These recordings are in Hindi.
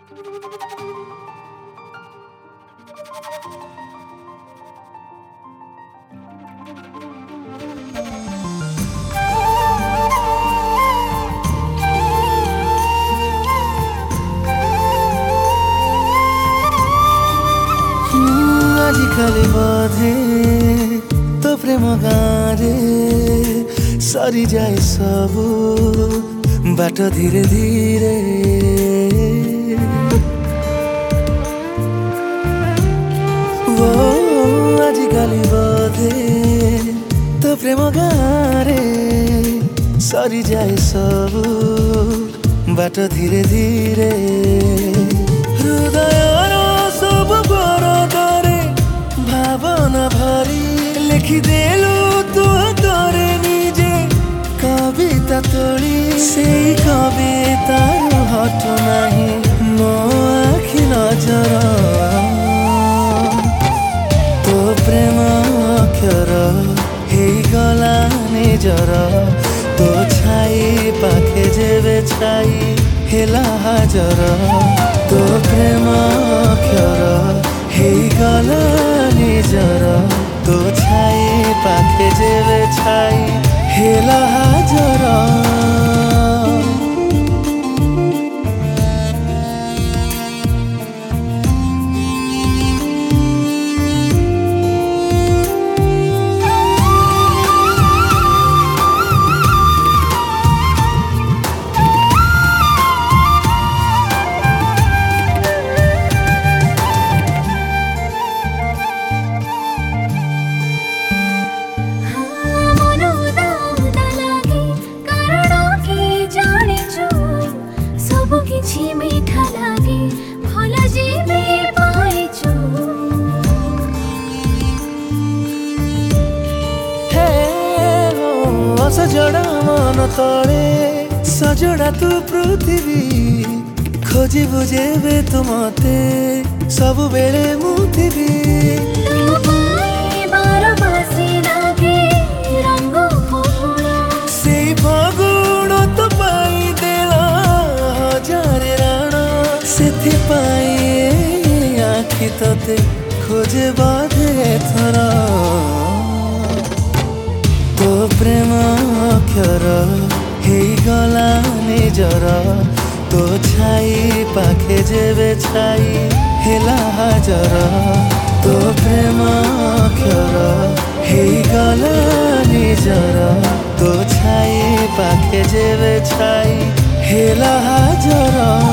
आजिकाली बधे तो प्रेम गाँरे सरी जाए सबू बाट धीरे धीरे वो आजिकाली बधे तो प्रेम गाँरे सरी जाए सबू बाट धीरे धीरे हृदय सब बरदरे भावना भरी लिखिदेलु तू तोरे निजे कविता तोड़ी से कविता हटु नहीं मो आखि नजर तो प्रेम अक्षर हे गला निजर तो छाई पाखे जेबे छाई हेला हाजर तो प्रेम अक्षर हे गला निजर तो छाई पाखे जेबे छाई हेला हाजर मीठा लागे भल जीवे पाइछु सजड़ा मन तले सजड़ा तू पृथ्वी खोजी बुझेबे तू मते सब बेले मुथिबी सेई फगुण तो पाई देला हजारे राणा सेथि पाई आखि तते खोजे बाधे थरा तो प्रेम अक्षर हे गला निजर तो छाई पाखे जेबे छाई हेला हाजर तो प्रेम अक्षर हे गला निजर तो छाई पाखे जेबे छाई हेला हाजर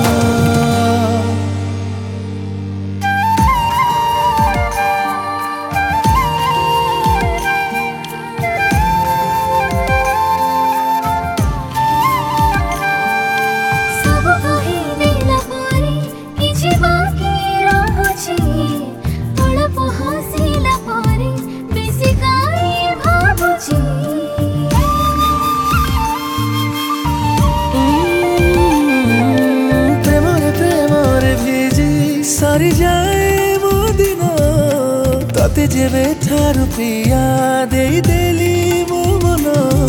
सरी जाए वो दिन तते जेबे ठारू पिया दे देली मो मन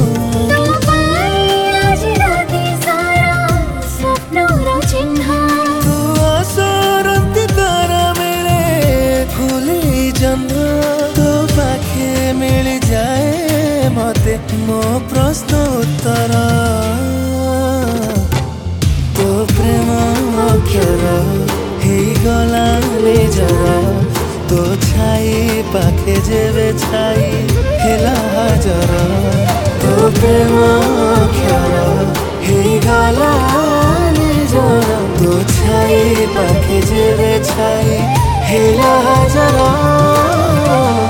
तू असरंती तारा मेले फूले जन्म तो पाखे मिल जाए मते मो प्रश्न उत्तर तो प्रेम अक्षर हे गला निजर तो छाई पाखे जेबे छाई हेला हाजर तो प्रेम अक्षर हे गला निजर तो छाई पाखे जेबे छाई हेला हाजर।